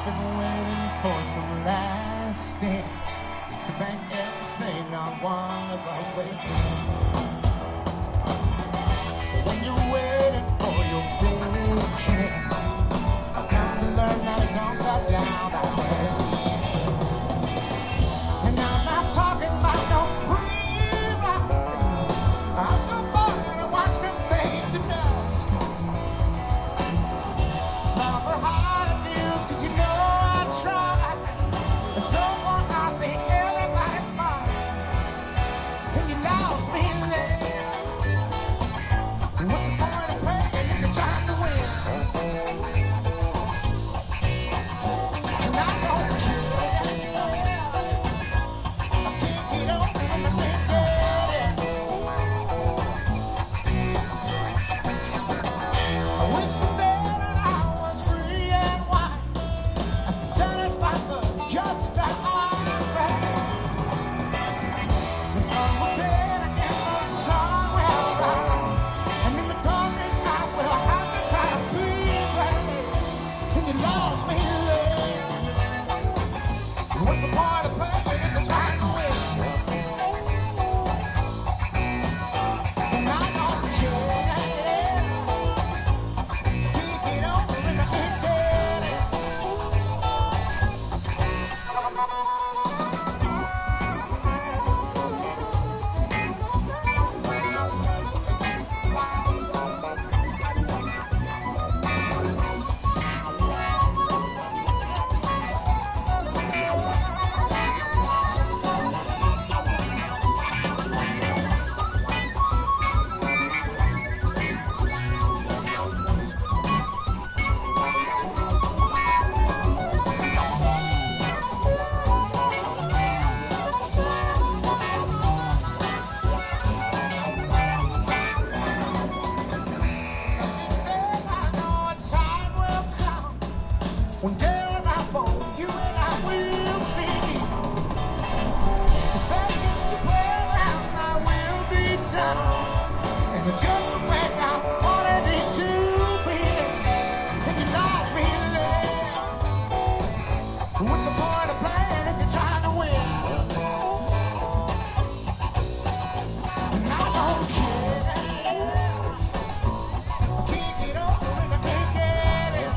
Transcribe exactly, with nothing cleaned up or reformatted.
been waiting for some last stand to bang everything I wanted away. When you're waiting for your big chance, I've come to learn that it don't go down that way. And I'm not talking about no free ride. I'm so bored to watch them fade to dust. It's not the hard deals, cause you know I tried. And someone I think everybody must. And you lost me there. What's the point of playing if you're trying to win? And I don't care. I can't get over when I can't get it. I wish someday that I was free and wise, as to satisfy the justice that I read. The sun will set and the sun will rise, and in the darkness I will have to try to breathe right. And you lost me there. What's the point of playing if you're trying to win? And I don't care. Can't get over it, I can't get it. One day I both you and I will see. If that's just the way around, I will be done. And it's just the way I wanted it to be. And you lost me there. What's the point of playing if you're trying to win? And I don't care. I can't get over it, I can't get it.